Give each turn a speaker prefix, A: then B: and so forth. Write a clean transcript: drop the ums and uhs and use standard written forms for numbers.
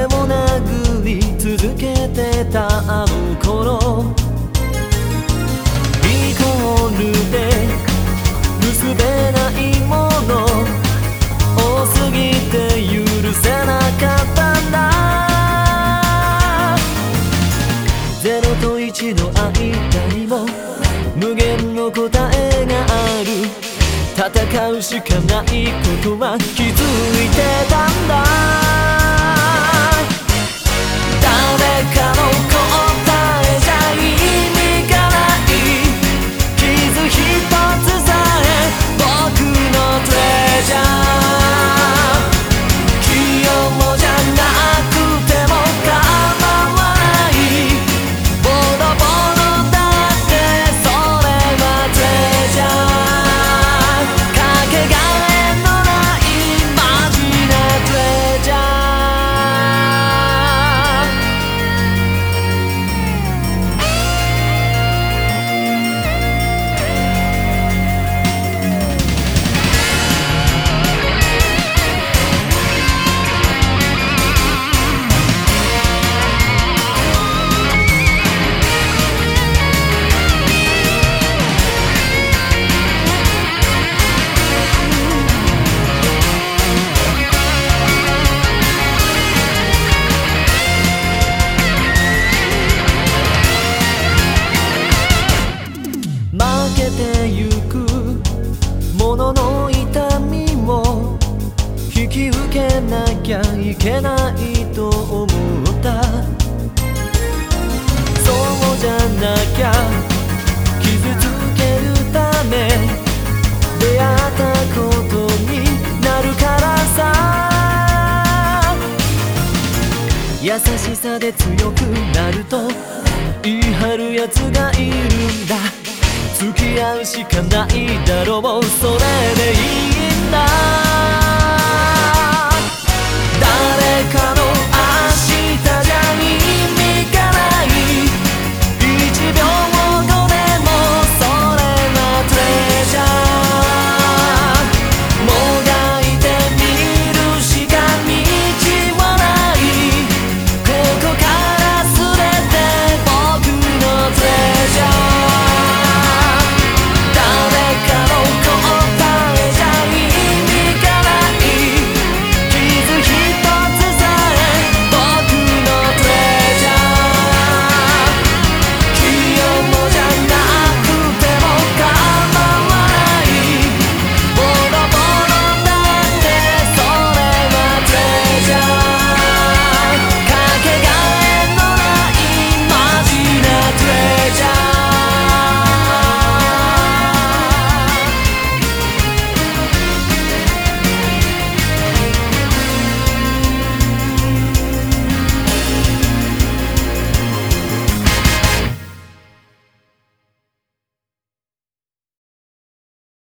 A: も殴り続けてたあの頃、イコールで結べないもの多すぎて許せなかったんだ。0と1の間にも無限の答えがある。戦うしかないことは気づいてたんだ。誰かの答えじゃ意味がない。傷一つさえ僕のトレジャー。器用じゃなくても構わない。ボロボロだってそれはトレジャー。かけがえのないマジなトレジャー。負けてゆくものの痛みも引き受けなきゃいけないと思った。そうじゃなきゃ傷つけるため出会ったことになるからさ。優しさで強くなると言い張るやつがいるんだ。付き合うしかないだろう、それでいいんだ。誰かの